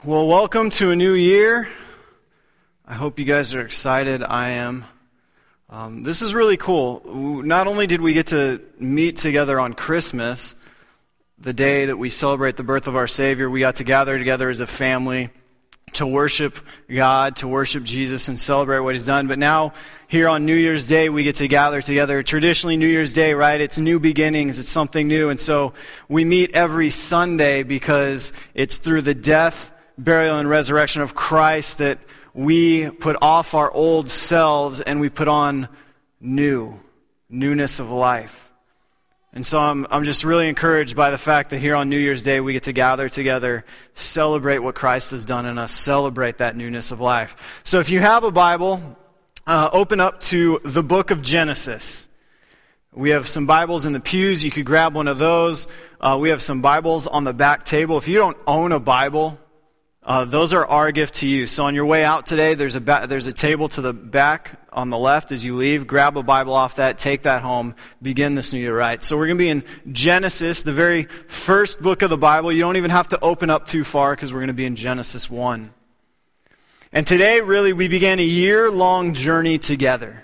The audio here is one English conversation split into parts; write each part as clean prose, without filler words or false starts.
Well, welcome to a new year. I hope you guys are excited. I am. This is really cool. Not only did we get to meet together on Christmas, the day that we celebrate the birth of our Savior, we got to gather together as a family to worship God, to worship Jesus, and celebrate what He's done. But now, here on New Year's Day, we get to gather together. Traditionally, New Year's Day, right? It's new beginnings. It's something new. And so we meet every Sunday because it's through the death, burial, and resurrection of Christ that we put off our old selves and we put on newness of life. And so I'm just really encouraged by the fact that here on New Year's Day we get to gather together, celebrate what Christ has done in us, celebrate that newness of life. So if you have a Bible, open up to the book of Genesis. We have some Bibles in the pews. You could grab one of those. We have some Bibles on the back table. If you don't own a Bible, those are our gift to you. So on your way out today, there's a table to the back on the left as you leave. Grab a Bible off that, take that home, begin this new year right. So we're going to be in Genesis, the very first book of the Bible. You don't even have to open up too far because we're going to be in Genesis 1. And today, really, we began a year-long journey together.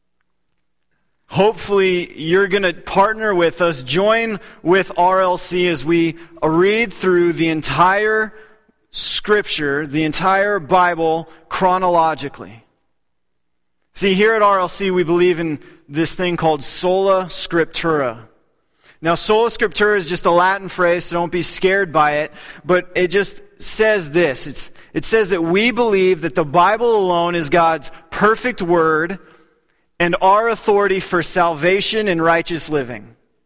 Hopefully, you're going to partner with us, join with RLC as we read through the entire Scripture, the entire Bible, chronologically. See, here at RLC, we believe in this thing called sola scriptura. Now, sola scriptura is just a Latin phrase, so don't be scared by it, but it just says this. It says that we believe that the Bible alone is God's perfect word and our authority for salvation and righteous living.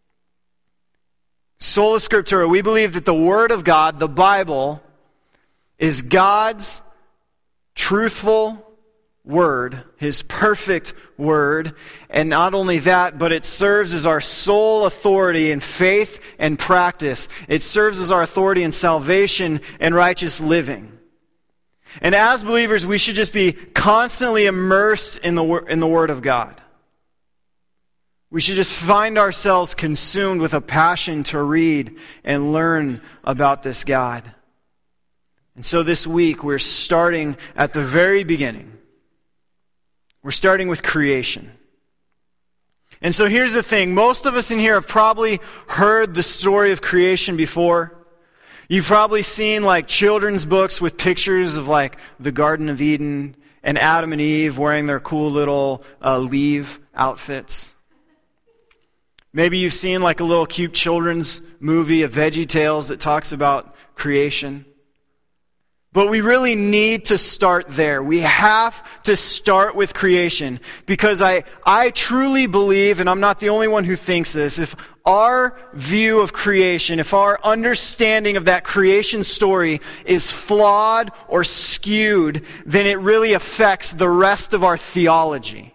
Sola scriptura, we believe that the Word of God, the Bible, is God's truthful word, His perfect word, and not only that, but it serves as our sole authority in faith and practice. It serves as our authority in salvation and righteous living. And as believers, we should just be constantly immersed in the Word of God. We should just find ourselves consumed with a passion to read and learn about this God. And so this week, we're starting at the very beginning. We're starting with creation. And so here's the thing. Most of us in here have probably heard the story of creation before. You've probably seen like children's books with pictures of like the Garden of Eden and Adam and Eve wearing their cool little leaf outfits. Maybe you've seen like a little cute children's movie of VeggieTales that talks about creation. But we really need to start there. We have to start with creation because I truly believe, and I'm not the only one who thinks this, if our view of creation, if our understanding of that creation story is flawed or skewed, then it really affects the rest of our theology.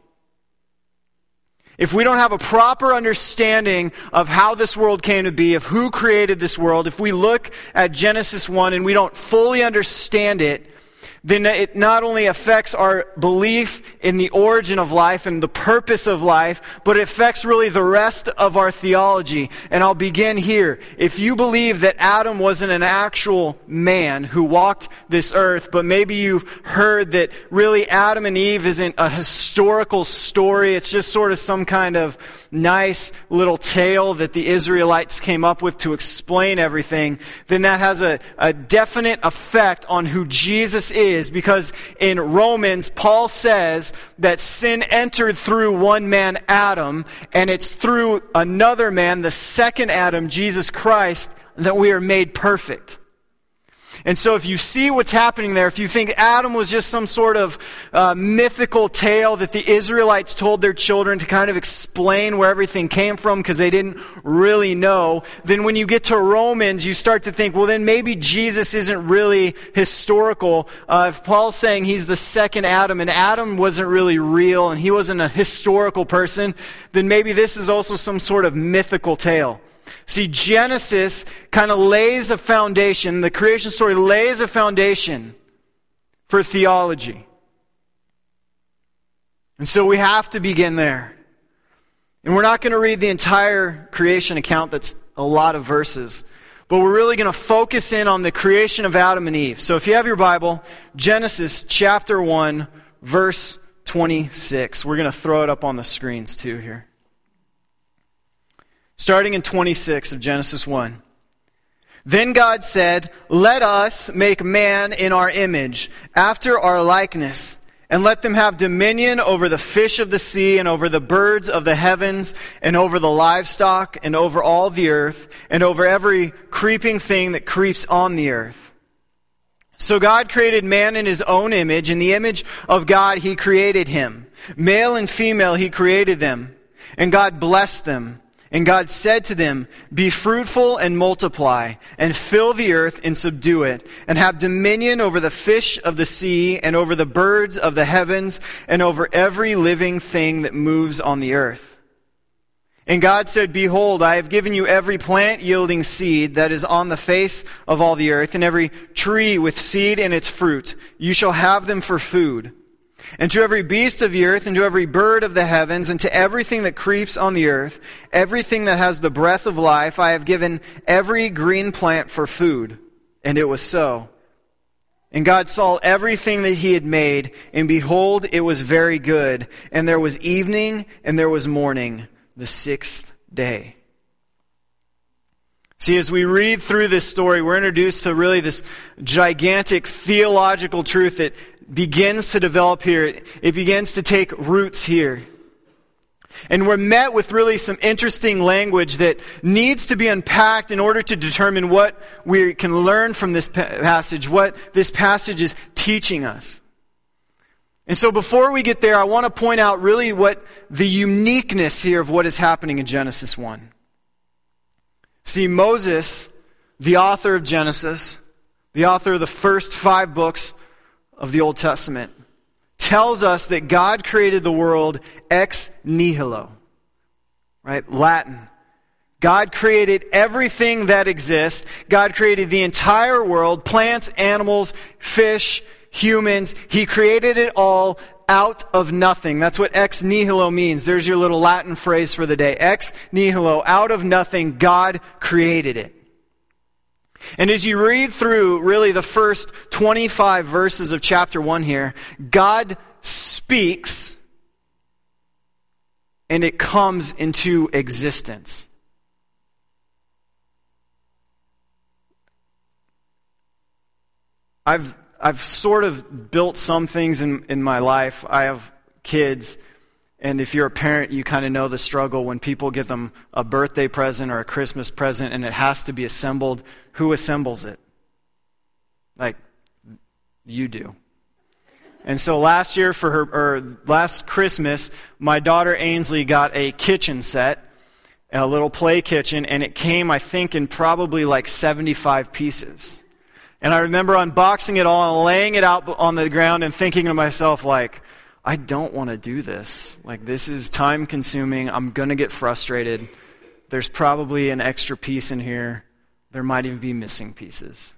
If we don't have a proper understanding of how this world came to be, of who created this world, if we look at Genesis 1 and we don't fully understand it, then it not only affects our belief in the origin of life and the purpose of life, but it affects really the rest of our theology. And I'll begin here. If you believe that Adam wasn't an actual man who walked this earth, but maybe you've heard that really Adam and Eve isn't a historical story, it's just sort of some kind of nice little tale that the Israelites came up with to explain everything, then that has a definite effect on who Jesus is, because in Romans, Paul says that sin entered through one man, Adam, and it's through another man, the second Adam, Jesus Christ, that we are made perfect. And so if you see what's happening there, if you think Adam was just some sort of mythical tale that the Israelites told their children to kind of explain where everything came from because they didn't really know, then when you get to Romans, you start to think, well, then maybe Jesus isn't really historical. If Paul's saying he's the second Adam and Adam wasn't really real and he wasn't a historical person, then maybe this is also some sort of mythical tale. See, Genesis kind of lays a foundation, the creation story lays a foundation for theology. And so we have to begin there. And we're not going to read the entire creation account, that's a lot of verses. But we're really going to focus in on the creation of Adam and Eve. So if you have your Bible, Genesis chapter 1, verse 26. We're going to throw it up on the screens too here. Starting in 26 of Genesis 1. Then God said, "Let us make man in our image, after our likeness, and let them have dominion over the fish of the sea, and over the birds of the heavens, and over the livestock, and over all the earth, and over every creeping thing that creeps on the earth." So God created man in his own image. In the image of God he created him. Male and female he created them. And God blessed them. And God said to them, "Be fruitful and multiply, and fill the earth and subdue it, and have dominion over the fish of the sea, and over the birds of the heavens, and over every living thing that moves on the earth." And God said, "Behold, I have given you every plant yielding seed that is on the face of all the earth, and every tree with seed in its fruit. You shall have them for food. And to every beast of the earth, and to every bird of the heavens, and to everything that creeps on the earth, everything that has the breath of life, I have given every green plant for food." And it was so. And God saw everything that he had made, and behold, it was very good. And there was evening, and there was morning, the sixth day. See, as we read through this story, we're introduced to really this gigantic theological truth that begins to develop here. It begins to take roots here. And we're met with really some interesting language that needs to be unpacked in order to determine what we can learn from this passage, what this passage is teaching us. And so before we get there, I want to point out really what the uniqueness here of what is happening in Genesis 1. See, Moses, the author of Genesis, the author of the first 5 books of the Old Testament, tells us that God created the world ex nihilo. Right? Latin. God created everything that exists. God created the entire world, plants, animals, fish, humans. He created it all out of nothing. That's what ex nihilo means. There's your little Latin phrase for the day. Ex nihilo, out of nothing, God created it. And as you read through really the first 25 verses of chapter 1 here, God speaks and it comes into existence. I've sort of built some things in my life. I have kids, and if you're a parent, you kind of know the struggle when people give them a birthday present or a Christmas present and it has to be assembled. Who assembles it? Like, you do. And so last year last Christmas, my daughter Ainsley got a kitchen set, a little play kitchen, and it came, I think, in probably like 75 pieces. And I remember unboxing it all and laying it out on the ground and thinking to myself, like, I don't want to do this. Like, this is time consuming. I'm going to get frustrated. There's probably an extra piece in here. There might even be missing pieces.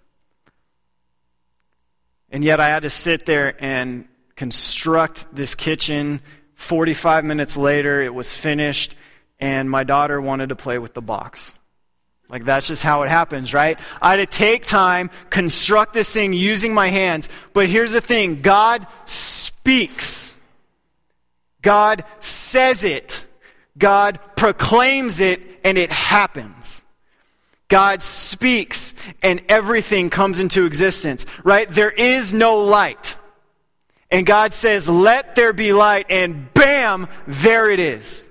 And yet I had to sit there and construct this kitchen. 45 minutes later, it was finished, and my daughter wanted to play with the box. Like, that's just how it happens, right? I had to take time, construct this thing using my hands. But here's the thing. God speaks. God says it. God proclaims it, and it happens. God speaks, and everything comes into existence, right? There is no light. And God says, "Let there be light," and bam, there it is.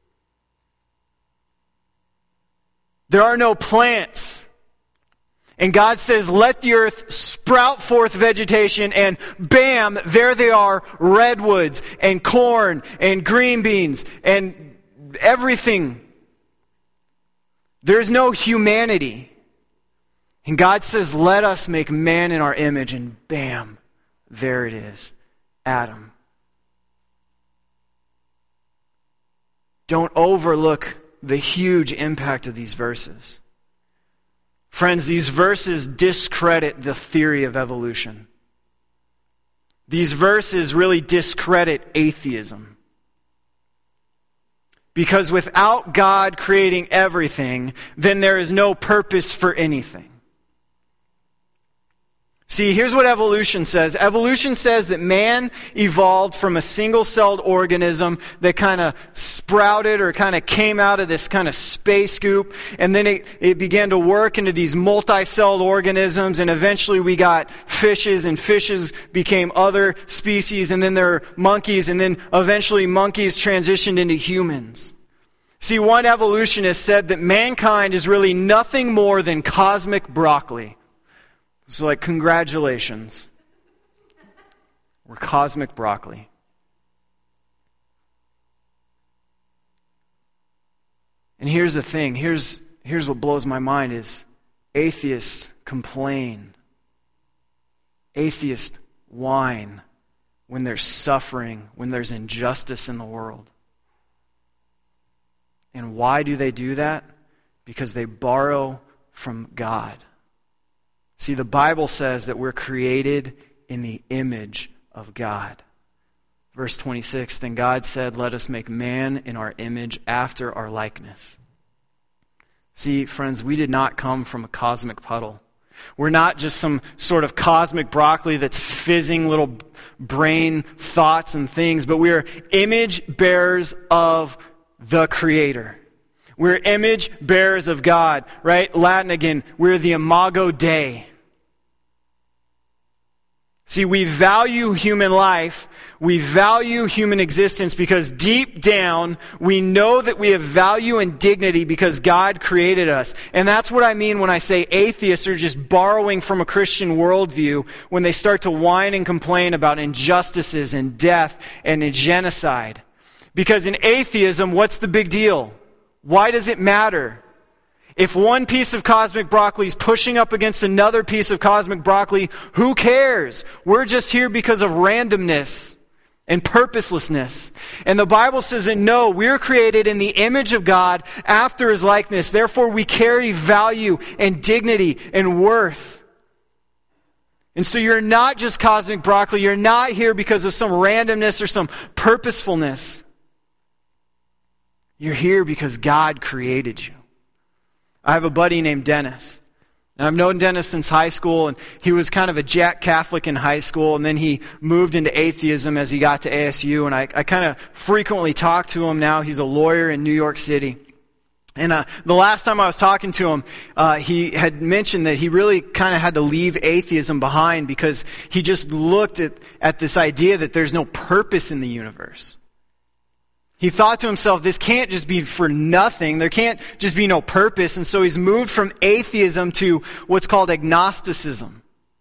There are no plants. And God says, "Let the earth sprout forth vegetation," and bam, there they are, redwoods and corn and green beans and everything. There's no humanity. And God says, "Let us make man in our image," and bam, there it is, Adam. Don't overlook the huge impact of these verses. Friends, these verses discredit the theory of evolution. These verses really discredit atheism. Because without God creating everything, then there is no purpose for anything. See, here's what evolution says. Evolution says that man evolved from a single-celled organism that kind of sprouted or kind of came out of this kind of space goop, and then it began to work into these multi-celled organisms, and eventually we got fishes, and fishes became other species, and then there are monkeys, and then eventually monkeys transitioned into humans. See, one evolutionist said that mankind is really nothing more than cosmic broccoli. So like, congratulations. We're cosmic broccoli. And here's the thing. Here's what blows my mind is atheists complain. Atheists whine when there's suffering, when there's injustice in the world. And why do they do that? Because they borrow from God. See, the Bible says that we're created in the image of God. Verse 26, then God said, let us make man in our image after our likeness. See, friends, we did not come from a cosmic puddle. We're not just some sort of cosmic broccoli that's fizzing little brain thoughts and things, but we are image bearers of the Creator. We're image bearers of God, right? Latin again, we're the imago Dei. See, we value human life, we value human existence because deep down we know that we have value and dignity because God created us. And that's what I mean when I say atheists are just borrowing from a Christian worldview when they start to whine and complain about injustices and death and genocide. Because in atheism, what's the big deal? Why does it matter? If one piece of cosmic broccoli is pushing up against another piece of cosmic broccoli, who cares? We're just here because of randomness and purposelessness. And the Bible says that no, we're created in the image of God after His likeness. Therefore, we carry value and dignity and worth. And so you're not just cosmic broccoli. You're not here because of some randomness or some purposefulness. You're here because God created you. I have a buddy named Dennis. And I've known Dennis since high school, and he was kind of a Jack Catholic in high school, and then he moved into atheism as he got to ASU, and I kind of frequently talk to him now. He's a lawyer in New York City. And the last time I was talking to him, he had mentioned that he really kind of had to leave atheism behind because he just looked at this idea that there's no purpose in the universe. He thought to himself, this can't just be for nothing. There can't just be no purpose. And so he's moved from atheism to what's called agnosticism.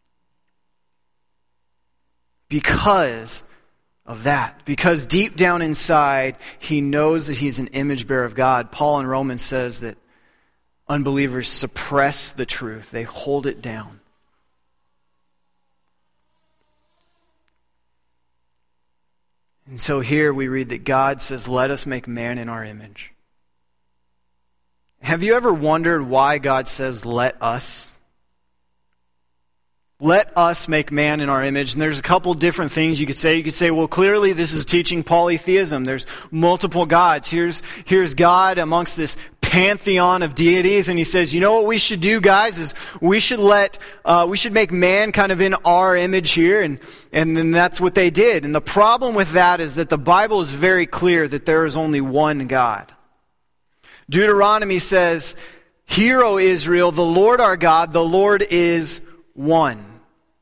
Because of that. Because deep down inside, he knows that he's an image bearer of God. Paul in Romans says that unbelievers suppress the truth. They hold it down. And so here we read that God says, let us make man in our image. Have you ever wondered why God says, let us? Let us make man in our image. And there's a couple different things you could say. You could say, well, clearly this is teaching polytheism. There's multiple gods. Here's God amongst this pantheon of deities, and he says, you know what we should do, guys, is we should make man kind of in our image here, and then that's what they did. And the problem with that is that the Bible is very clear that there is only one God. Deuteronomy says, hear, O Israel, the Lord our God, the Lord is one.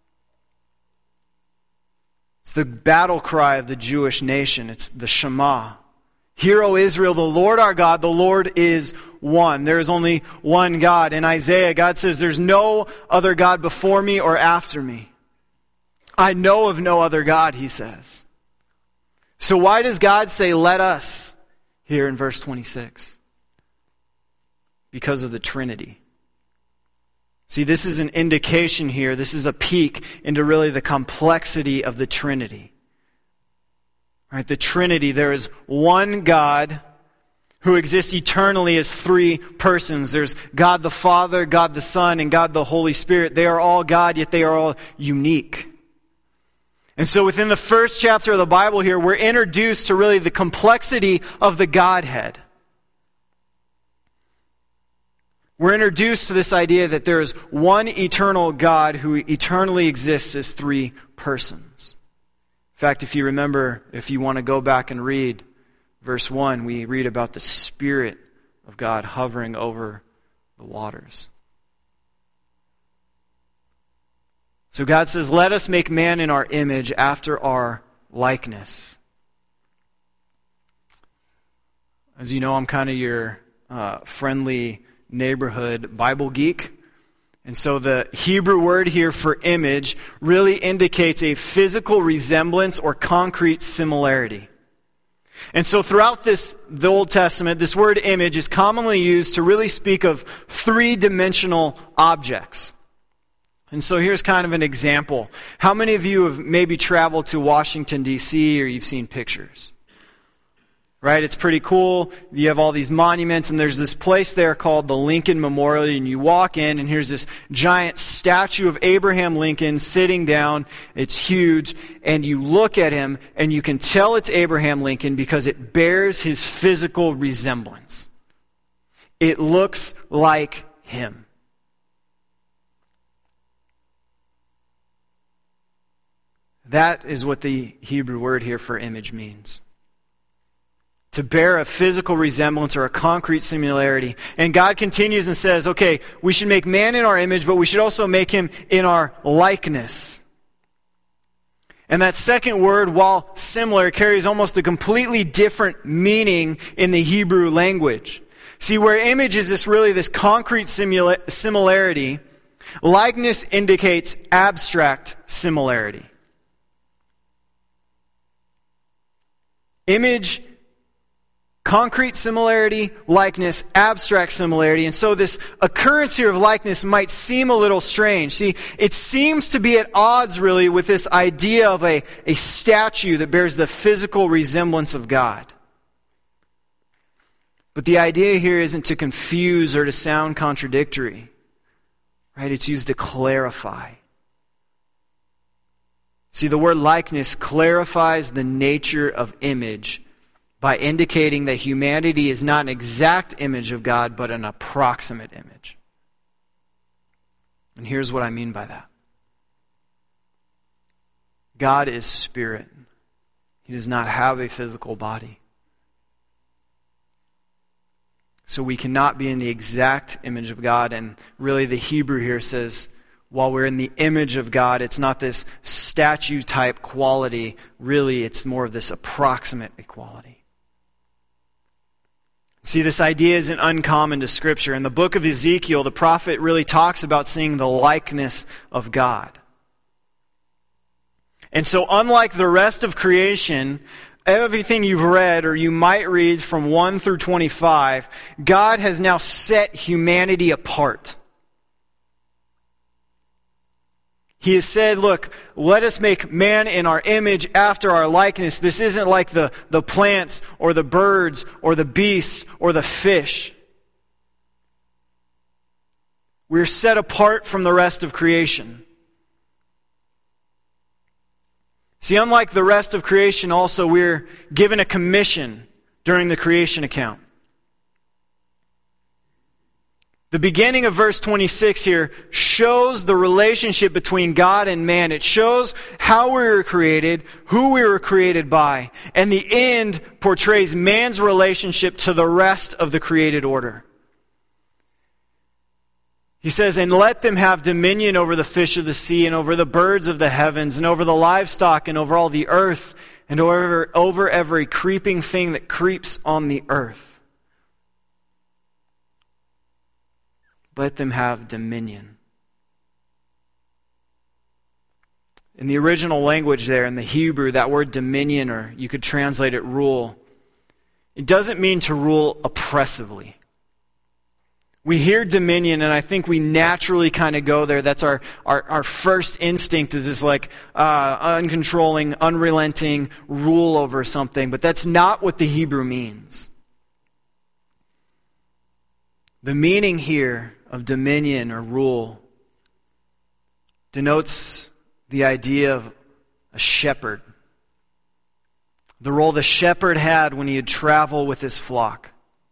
It's the battle cry of the Jewish nation. It's the Shema. Hear, O Israel, the Lord our God, the Lord is one. There is only one God. In Isaiah, God says, there's no other God before me or after me. I know of no other God, he says. So why does God say, let us, here in verse 26? Because of the Trinity. See, this is an indication here. This is a peek into really the complexity of the Trinity. Right, the Trinity, there is one God who exists eternally as three persons. There's God the Father, God the Son, and God the Holy Spirit. They are all God, yet they are all unique. And so within the first chapter of the Bible here, we're introduced to really the complexity of the Godhead. We're introduced to this idea that there is one eternal God who eternally exists as three persons. In fact, if you remember, if you want to go back and read verse 1, we read about the Spirit of God hovering over the waters. So God says, let us make man in our image after our likeness. As you know, I'm kind of your friendly neighborhood Bible geek. And so the Hebrew word here for image really indicates a physical resemblance or concrete similarity. And so throughout the Old Testament, this word image is commonly used to really speak of three-dimensional objects. And so here's kind of an example. How many of you have maybe traveled to Washington, D.C., or you've seen pictures? Right? It's pretty cool. You have all these monuments, and there's this place there called the Lincoln Memorial, and you walk in, and here's this giant statue of Abraham Lincoln sitting down. It's huge, and you look at him, and you can tell it's Abraham Lincoln because it bears his physical resemblance. It looks like him. That is what the Hebrew word here for image means. To bear a physical resemblance or a concrete similarity. And God continues and says, okay, we should make man in our image, but we should also make him in our likeness. And that second word, while similar, carries almost a completely different meaning in the Hebrew language. See, where image is this concrete similarity, likeness indicates abstract similarity. Image, concrete similarity, likeness, abstract similarity. And so this occurrence here of likeness might seem a little strange. See, it seems to be at odds really with this idea of a statue that bears the physical resemblance of God. But the idea here isn't to confuse or to sound contradictory. Right? It's used to clarify. See, the word likeness clarifies the nature of image by indicating that humanity is not an exact image of God, but an approximate image. And here's what I mean by that. God is spirit. He does not have a physical body. So we cannot be in the exact image of God. And really the Hebrew here says, while we're in the image of God, it's not this statue-type quality. Really, it's more of this approximate equality. See, this idea isn't uncommon to Scripture. In the book of Ezekiel, the prophet really talks about seeing the likeness of God. And so, unlike the rest of creation, everything you've read, or you might read from 1 through 25, God has now set humanity apart. He has said, look, let us make man in our image after our likeness. This isn't like the plants or the birds or the beasts or the fish. We're set apart from the rest of creation. See, unlike the rest of creation also, we're given a commission during the creation account. The beginning of verse 26 here shows the relationship between God and man. It shows how we were created, who we were created by. And the end portrays man's relationship to the rest of the created order. He says, and let them have dominion over the fish of the sea and over the birds of the heavens and over the livestock and over all the earth and over every creeping thing that creeps on the earth. Let them have dominion. In the original language there, in the Hebrew, that word dominion, or you could translate it rule, it doesn't mean to rule oppressively. We hear dominion, and I think we naturally kind of go there. That's our first instinct, is this like uncontrolling, unrelenting rule over something. But that's not what the Hebrew means. The meaning here of dominion or rule denotes the idea of a shepherd. The role the shepherd had when he would travel with his flock.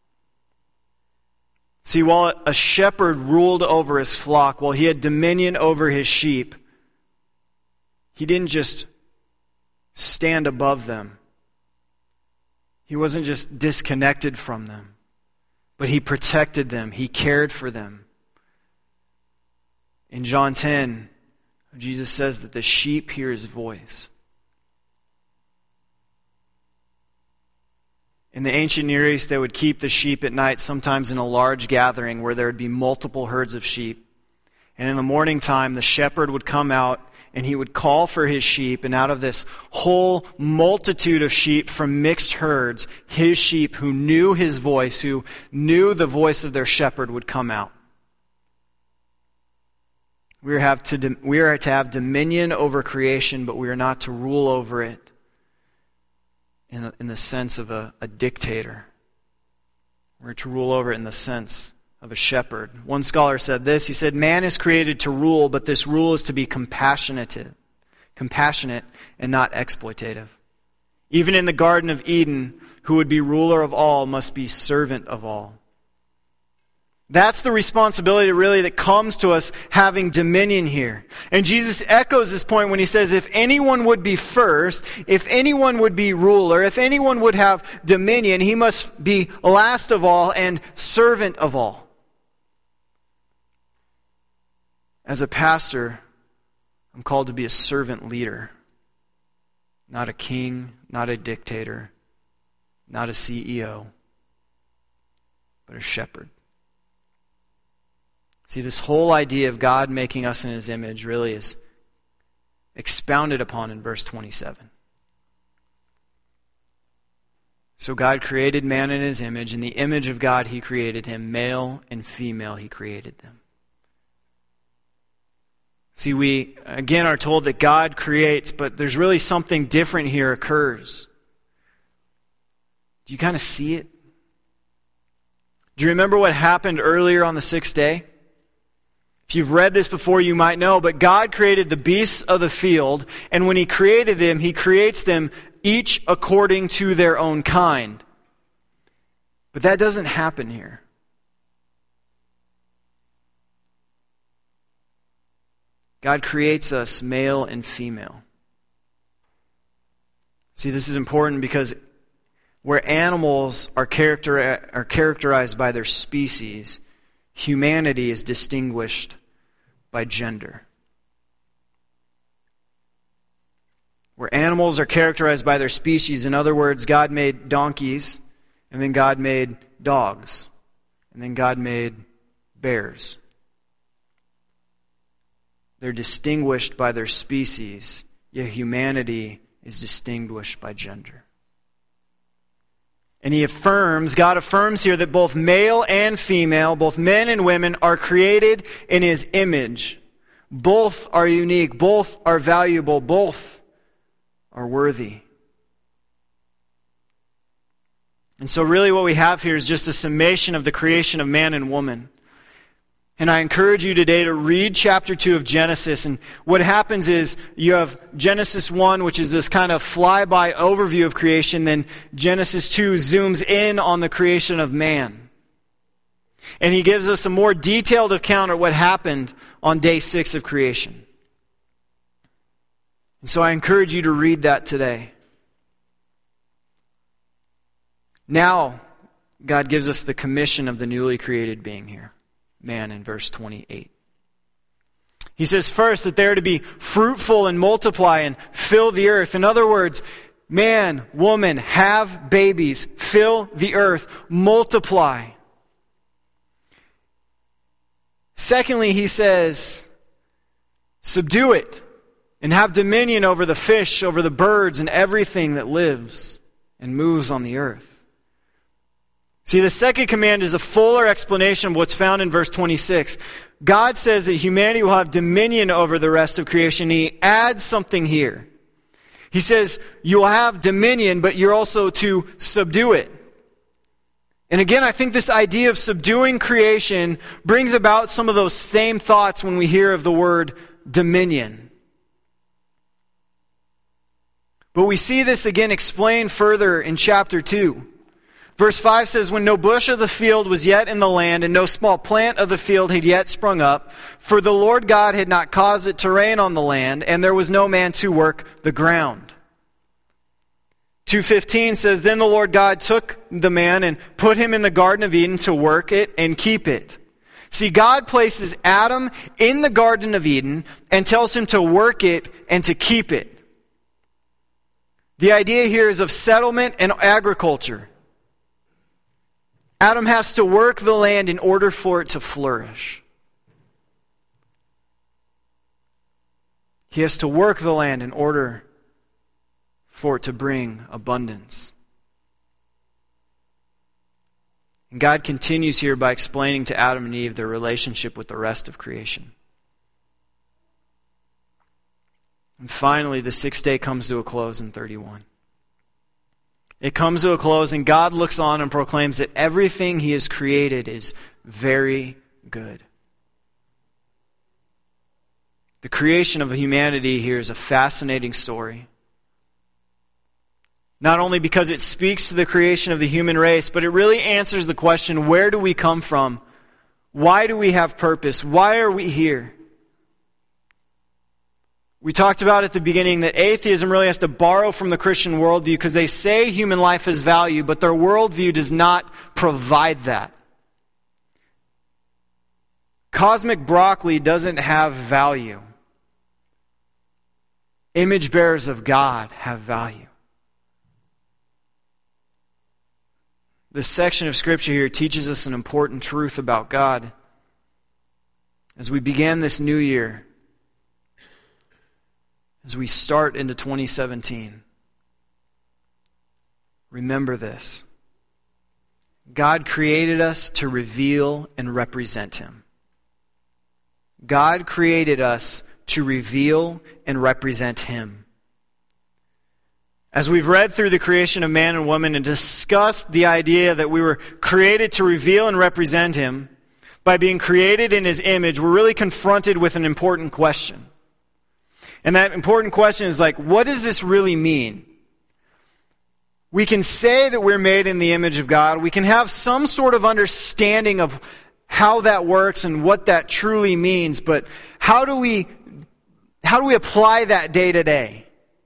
See, while a shepherd ruled over his flock, while he had dominion over his sheep, he didn't just stand above them. He wasn't just disconnected from them, but he protected them. He cared for them. In John 10, Jesus says that the sheep hear his voice. In the ancient Near East, they would keep the sheep at night, sometimes in a large gathering where there would be multiple herds of sheep. And in the morning time, the shepherd would come out and he would call for his sheep. And out of this whole multitude of sheep from mixed herds, his sheep who knew his voice, who knew the voice of their shepherd, would come out. We are to have dominion over creation, but we are not to rule over it in the sense of a dictator. We're to rule over it in the sense of a shepherd. One scholar said this. He said, man is created to rule, but this rule is to be compassionate and not exploitative. Even in the Garden of Eden, who would be ruler of all must be servant of all. That's the responsibility really that comes to us having dominion here. And Jesus echoes this point when he says, if anyone would be first, if anyone would be ruler, if anyone would have dominion, he must be last of all and servant of all. As a pastor, I'm called to be a servant leader. Not a king, not a dictator, not a CEO, but a shepherd. See, this whole idea of God making us in his image really is expounded upon in verse 27. So God created man in his image. In the image of God he created him. Male and female he created them. See, we again are told that God creates, but there's really something different here occurs. Do you kind of see it? Do you remember what happened earlier on the sixth day? If you've read this before, you might know, but God created the beasts of the field, and when he created them, he creates them each according to their own kind. But that doesn't happen here. God creates us male and female. See, this is important because where animals are characterized by their species, humanity is distinguished by gender. Where animals are characterized by their species, in other words, God made donkeys, and then God made dogs, and then God made bears. They're distinguished by their species, yet humanity is distinguished by gender. And God affirms here that both male and female, both men and women, are created in his image. Both are unique, both are valuable, both are worthy. And so really what we have here is just a summation of the creation of man and woman. And I encourage you today to read chapter 2 of Genesis. And what happens is you have Genesis 1, which is this kind of flyby overview of creation. Then Genesis 2 zooms in on the creation of man. And he gives us a more detailed account of what happened on day 6 of creation. And so I encourage you to read that today. Now, God gives us the commission of the newly created being here. Man in verse 28. He says first that they're to be fruitful and multiply and fill the earth. In other words, man, woman, have babies, fill the earth, multiply. Secondly, he says, subdue it and have dominion over the fish, over the birds, and everything that lives and moves on the earth. See, the second command is a fuller explanation of what's found in verse 26. God says that humanity will have dominion over the rest of creation. He adds something here. He says, you'll have dominion, but you're also to subdue it. And again, I think this idea of subduing creation brings about some of those same thoughts when we hear of the word dominion. But we see this again explained further in chapter 2. Verse 5 says, "When no bush of the field was yet in the land, and no small plant of the field had yet sprung up, for the Lord God had not caused it to rain on the land, and there was no man to work the ground." 2:15 says, "Then the Lord God took the man and put him in the Garden of Eden to work it and keep it." See, God places Adam in the Garden of Eden and tells him to work it and to keep it. The idea here is of settlement and agriculture. Adam has to work the land in order for it to flourish. He has to work the land in order for it to bring abundance. And God continues here by explaining to Adam and Eve their relationship with the rest of creation. And finally, the sixth day comes to a close in 31. It comes to a close, and God looks on and proclaims that everything He has created is very good. The creation of humanity here is a fascinating story. Not only because it speaks to the creation of the human race, but it really answers the question, where do we come from? Why do we have purpose? Why are we here? We talked about at the beginning that atheism really has to borrow from the Christian worldview because they say human life has value, but their worldview does not provide that. Cosmic broccoli doesn't have value. Image bearers of God have value. This section of Scripture here teaches us an important truth about God. As we begin this new year, as we start into 2017, remember this. God created us to reveal and represent Him. God created us to reveal and represent Him. As we've read through the creation of man and woman and discussed the idea that we were created to reveal and represent Him, by being created in His image, we're really confronted with an important question. And that important question is like, what does this really mean? We can say that we're made in the image of God. We can have some sort of understanding of how that works and what that truly means, but how do we apply that day to day?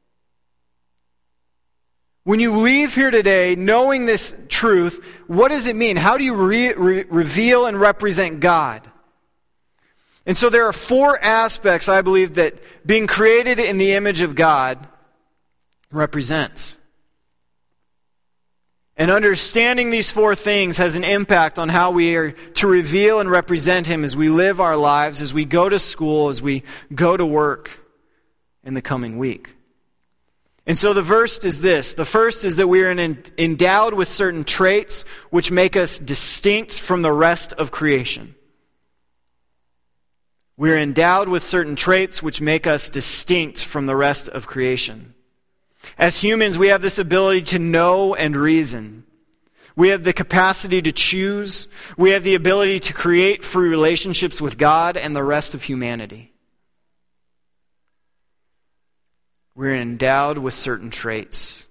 When you leave here today knowing this truth, what does it mean? How do you reveal and represent God? And so there are four aspects, I believe, that being created in the image of God represents. And understanding these four things has an impact on how we are to reveal and represent Him as we live our lives, as we go to school, as we go to work in the coming week. And so the first is this. The first is that we are endowed with certain traits which make us distinct from the rest of creation. We are endowed with certain traits which make us distinct from the rest of creation. As humans, we have this ability to know and reason. We have the capacity to choose. We have the ability to create free relationships with God and the rest of humanity. We're endowed with certain traits.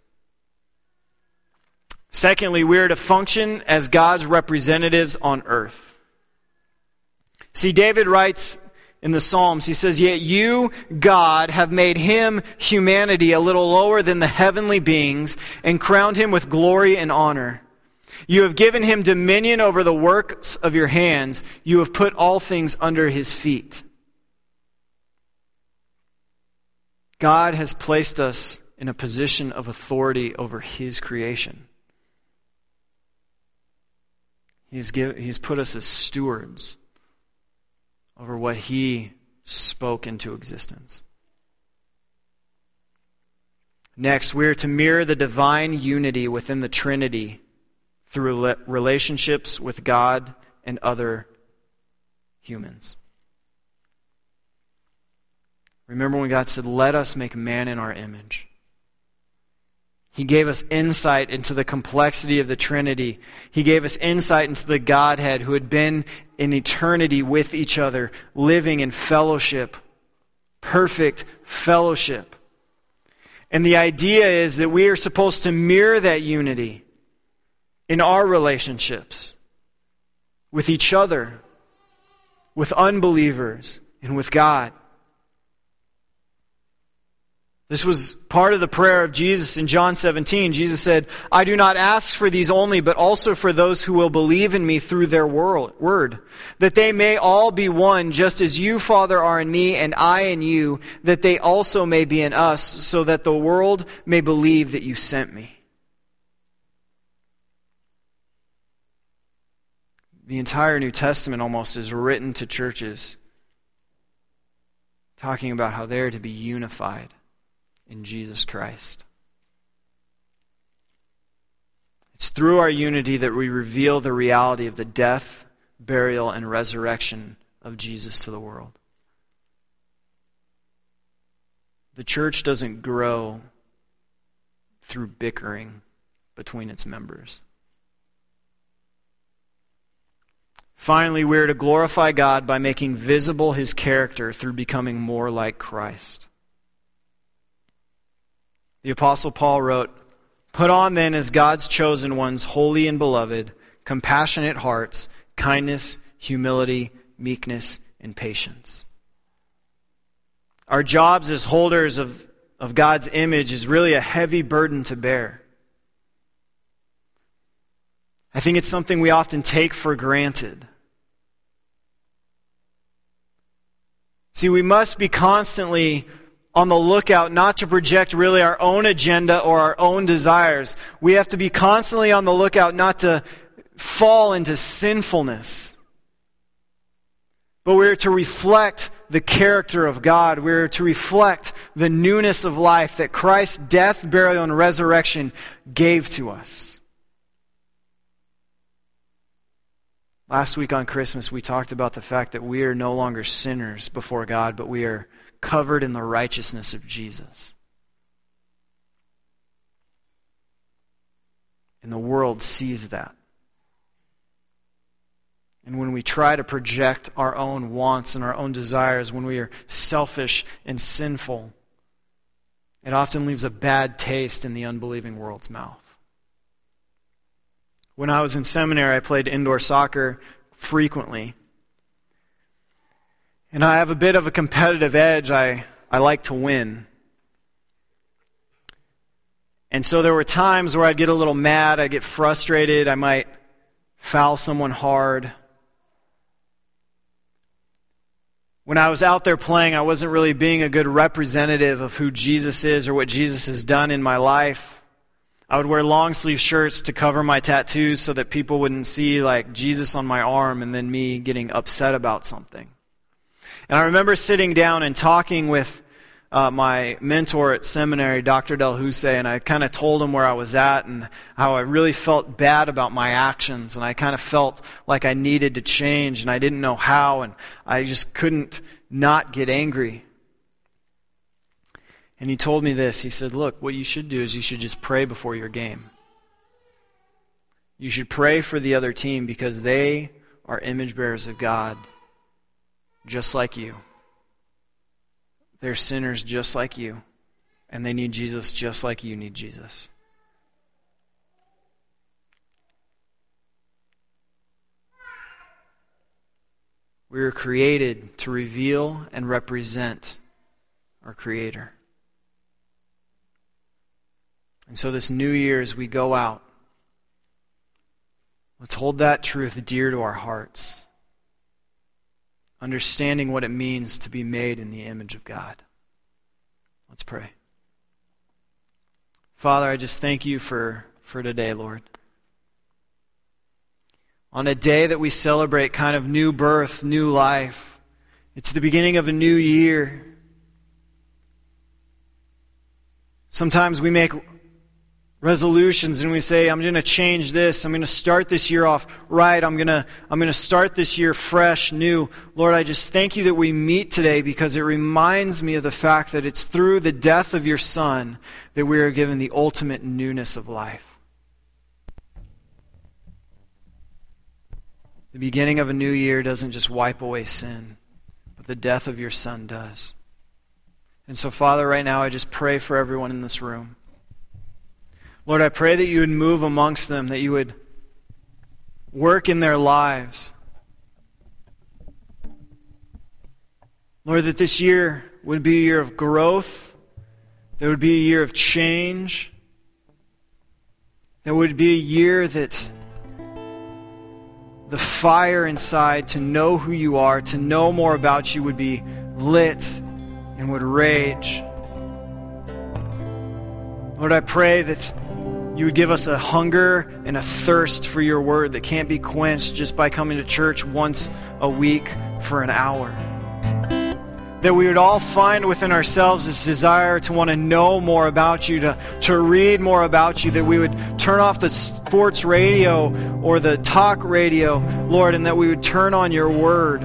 Secondly, we are to function as God's representatives on earth. See, David writes in the Psalms, he says, "Yet you, God, have made Him, humanity, a little lower than the heavenly beings and crowned Him with glory and honor. You have given Him dominion over the works of your hands. You have put all things under His feet." God has placed us in a position of authority over His creation. He's put us as stewards over what He spoke into existence. Next, we are to mirror the divine unity within the Trinity through relationships with God and other humans. Remember when God said, "Let us make man in our image." He gave us insight into the complexity of the Trinity. He gave us insight into the Godhead who had been in eternity with each other, living in fellowship, perfect fellowship. And the idea is that we are supposed to mirror that unity in our relationships with each other, with unbelievers, and with God. This was part of the prayer of Jesus in John 17. Jesus said, I do not ask for these only, but also for those who will believe in me through their word, that they may all be one, just as you, Father, are in me and I in you, that they also may be in us, so that the world may believe that you sent me. The entire New Testament almost is written to churches, talking about how they're to be unified in Jesus Christ. It's through our unity that we reveal the reality of the death, burial, and resurrection of Jesus to the world. The church doesn't grow through bickering between its members. Finally, we are to glorify God by making visible His character through becoming more like Christ. The Apostle Paul wrote, Put on then as God's chosen ones, holy and beloved, compassionate hearts, kindness, humility, meekness, and patience. Our jobs as holders of God's image is really a heavy burden to bear. I think it's something we often take for granted. See, we must be constantly on the lookout not to project really our own agenda or our own desires. We have to be constantly on the lookout not to fall into sinfulness. But we're to reflect the character of God. We're to reflect the newness of life that Christ's death, burial, and resurrection gave to us. Last week on Christmas, we talked about the fact that we are no longer sinners before God, but we are covered in the righteousness of Jesus. And the world sees that. And when we try to project our own wants and our own desires, when we are selfish and sinful, it often leaves a bad taste in the unbelieving world's mouth. When I was in seminary, I played indoor soccer frequently. And I have a bit of a competitive edge. I like to win. And so there were times where I'd get a little mad, I'd get frustrated, I might foul someone hard. When I was out there playing, I wasn't really being a good representative of who Jesus is or what Jesus has done in my life. I would wear long sleeve shirts to cover my tattoos so that people wouldn't see like Jesus on my arm and then me getting upset about something. And I remember sitting down and talking with my mentor at seminary, Dr. Del Husse, and I kind of told him where I was at and how I really felt bad about my actions, and I kind of felt like I needed to change, and I didn't know how, and I just couldn't not get angry. And he told me this. He said, look, what you should do is you should just pray before your game. You should pray for the other team because they are image bearers of God, just like you. They're sinners just like you, and they need Jesus just like you need Jesus. We were created to reveal and represent our Creator. And so this new year, as we go out, let's hold that truth dear to our hearts, understanding what it means to be made in the image of God. Let's pray. Father, I just thank you for today, Lord. On a day that we celebrate kind of new birth, new life, it's the beginning of a new year. Sometimes we make resolutions and we say, I'm going to change this. I'm going to start this year off right. I'm going to start this year fresh, new. Lord, I just thank you that we meet today because it reminds me of the fact that it's through the death of your Son that we are given the ultimate newness of life. The beginning of a new year doesn't just wipe away sin, but the death of your Son does. And so, Father, right now I just pray for everyone in this room. Lord, I pray that you would move amongst them, that you would work in their lives. Lord, that this year would be a year of growth, that would be a year of change, that would be a year that the fire inside to know who you are, to know more about you would be lit and would rage. Lord, I pray that you would give us a hunger and a thirst for your word that can't be quenched just by coming to church once a week for an hour. That we would all find within ourselves this desire to want to know more about you, to read more about you, that we would turn off the sports radio or the talk radio, Lord, and that we would turn on your word.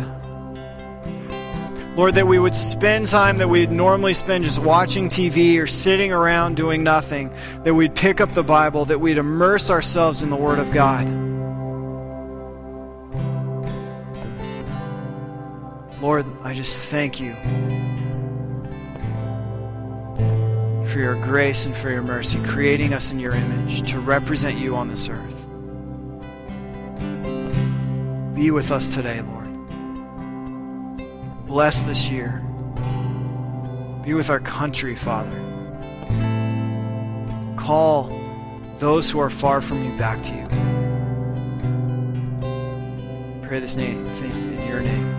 Lord, that we would spend time that we'd normally spend just watching TV or sitting around doing nothing, that we'd pick up the Bible, that we'd immerse ourselves in the Word of God. Lord, I just thank you for your grace and for your mercy, creating us in your image to represent you on this earth. Be with us today, Lord. Bless this year. Be with our country, Father. Call those who are far from you back to you. Pray this name in your name.